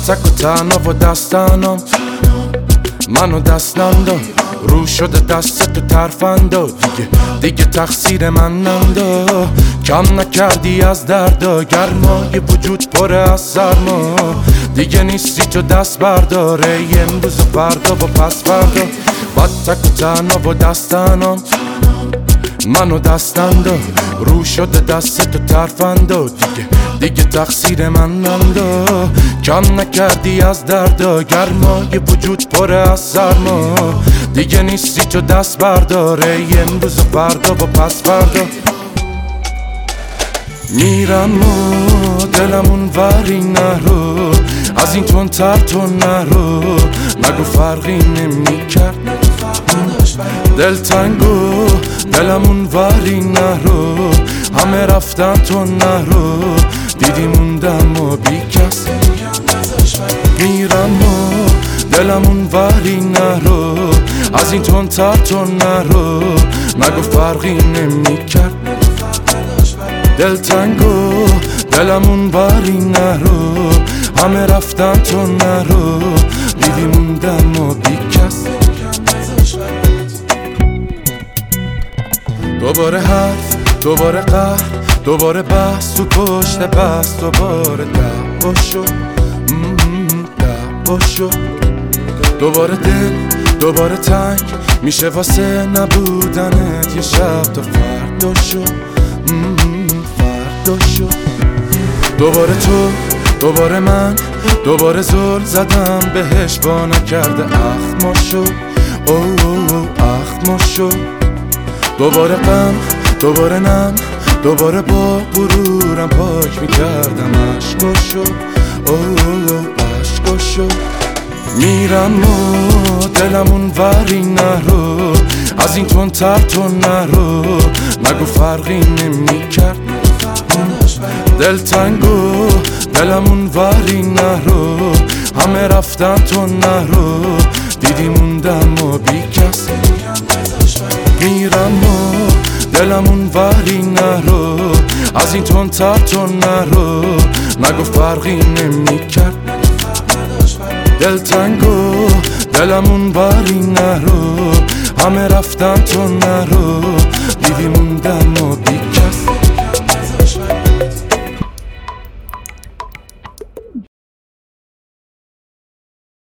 تک و تنها و دستنم منو دستم داد رو شده دست تو ترفندا دیگه تقصیر من نندا کم نکردی از دردا گرمای وجود پره از سرما دیگه نیستی تو دست برداره امروز و فردا و پس فردا با تک و تنها و دستنم منو دستم داد رو شده دست تو ترفندا دیگه تقصیر من نندا کم نکردی از دردا گرمای وجود پره از سرما دیگه نیستی تو دست برداره امروز و فردا و پس فردا میرم و دلمون وری نرو از این تندتر تو نرو نگو فرقی نمیکرد دلتنگو دلمون وری نرو همه رفتن تو نرو دیدی موندم و بی کس میرم و دلمون وری نرو از این تندتر تو نرو نگو فرقی نمیکرد دلتنگو دلمون وری نرو همه رفتن تو نرو دیدی موندم و بی کس دوباره حرف دوباره قهر دوباره بحث تو پشت بحث دوباره دعوا شد دعوا شد دوباره دل دوباره تنگ میشه واسه نبودنت یه شب تا فردا شد فردا شد دوباره تو دوباره من دوباره زل زدم بهش با نکرده اخم شد اخم شد دوباره غم دوباره نم دوباره با غرورم پاک میکردم عشقاشو عشقاشو میرم و دلمون وری نرو از این تندتر تو نرو نگو فرقی نمیکرد دلتنگو دلمون وری نرو همه رفتن تو نرو دیدی موندم و بی کس میرم و دلمون وری نرو از این تندتر تو نرو نگو فرقی نمیکرد دلتنگو دلمون وری نرو همه رفتن تو نرو دیدی موندم و بی